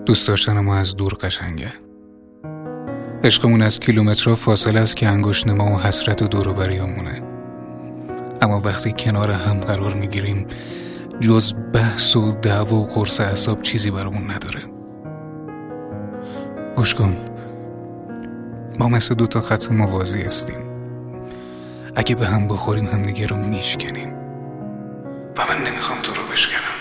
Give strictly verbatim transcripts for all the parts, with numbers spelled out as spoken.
دوست داشتن ما از دور قشنگه. عشقمون از کیلومترها فاصله است که انگشت ما و حسرت و دور و بریامونه. اما وقتی کنار هم قرار میگیریم جز بحث و دعوا و قرص اعصاب چیزی برامون نداره. گوش کن، ما مثل دو تا خط موازی هستیم. اگه به هم بخوریم هم دیگه رو میشکنیم و من نمیخوام تو رو بشکنم.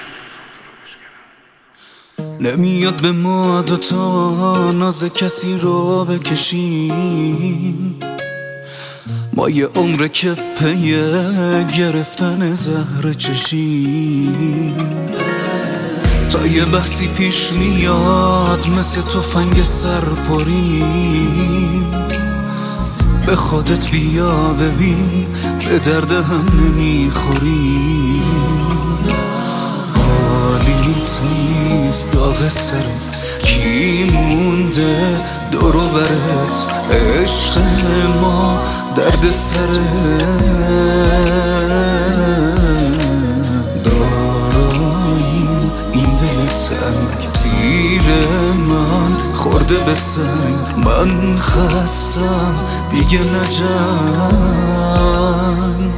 نمیاد به ما دوتا ناز کسی رو بکشیم، ما یه عمر که پی گرفتن زهر چشیم. تا یه بحثی پیش میاد مثل تفنگ سرپریم، به خودت بیا ببین به درد هم نمیخوریم. حالیت نیست داغ سرت، کی مونده دورو برت، عشق ما درد سرت. دارم این دل تنگ تیر من خورده به سنگ، من خستم دیگه نجنگ.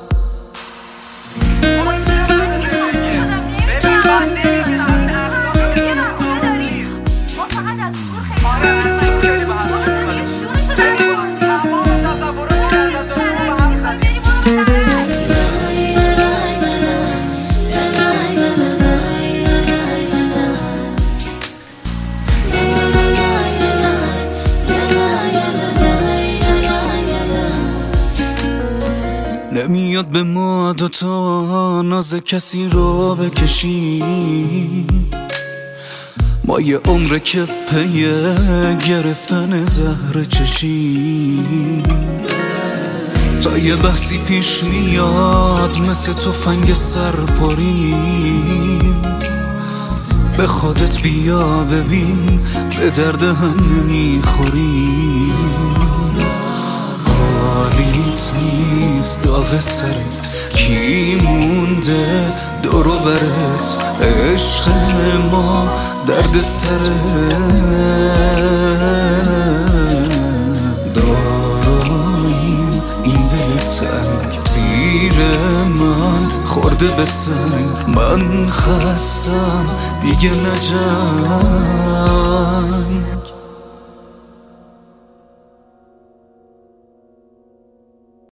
نمیاد به ما دوتا ناز کسی رو بکشیم، ما یه عمر که پی گرفتن زهر چشیم. تا یه بحثی پیش میاد مثل تفنگ سرپریم، به خودت بیا ببین به درد هم نمیخوریم. حالیت نیست داغ سرت، کی مونده دورو برت، عشق ما درد سرت. دارم این دل تنگ تیر من خورده به سنگ، من خستم دیگه نجنگ.